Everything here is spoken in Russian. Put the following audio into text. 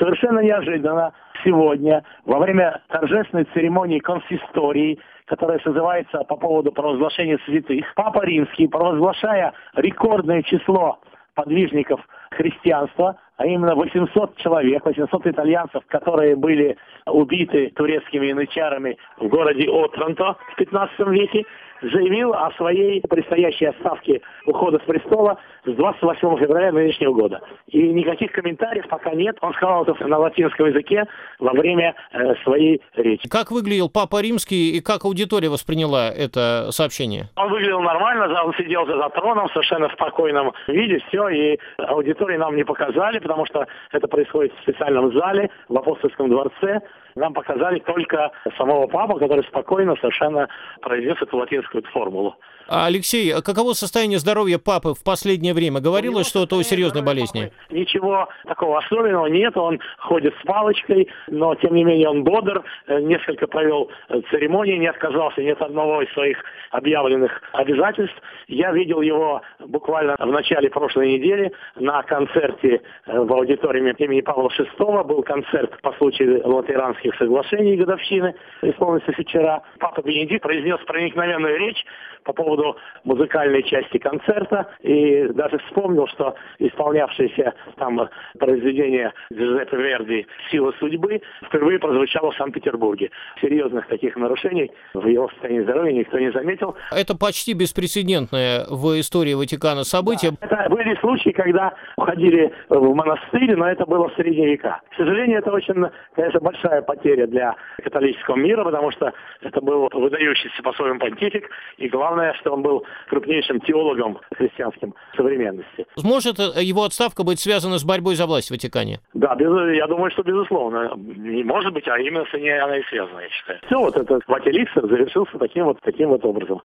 Совершенно неожиданно сегодня, во время торжественной церемонии консистории, которая созывается по поводу провозглашения святых, Папа Римский, провозглашая рекордное число подвижников христианства, а именно 800 человек, 800 итальянцев, которые были убиты турецкими янычарами в городе Отранто в 15 веке, заявил о своей предстоящей отставке ухода с престола с 28 февраля нынешнего года. И никаких комментариев пока нет. Он сказал это на латинском языке во время своей речи. Как выглядел Папа Римский и как аудитория восприняла это сообщение? Он выглядел нормально, он сидел за троном в совершенно спокойном виде, все, и аудитории нам не показали, потому что это происходит в специальном зале в Апостольском дворце. Нам показали только самого папу, который спокойно совершенно произнес эту латинскую формулу. Алексей, каково состояние здоровья папы в последнее время? Говорилось что-то о серьезной болезни? Ничего такого особенного нет, он ходит с палочкой, но тем не менее он бодр, несколько провел церемоний, не отказался ни от одного из своих объявленных обязательств. Я видел его буквально в начале прошлой недели на концерте в аудиториуме имени Павла VI. Был концерт по случаю Латеранских соглашений годовщины, исполнился вчера. Папа Бенедикт произнес проникновенную речь по поводу музыкальной части концерта и даже вспомнил, что исполнявшееся там произведение Джузеппе Верди «Сила судьбы» впервые прозвучало в Санкт-Петербурге. Серьезных таких нарушений в его состоянии здоровья никто не заметил. Это почти беспрецедентное в истории Ватикана событие. Да, это были случаи, когда уходили в монастырь, но это было в средние века. К сожалению, это очень, конечно, большая потеря для католического мира, потому что это был выдающийся по-своему понтифик, и главное, что он был крупнейшим теологом христианским современности. Может его отставка быть связана с борьбой за власть в Ватикане? Да, я думаю, что безусловно. Не может быть, а именно с ней она и связана, я считаю. Все, вот этот Ватиликс завершился таким вот образом.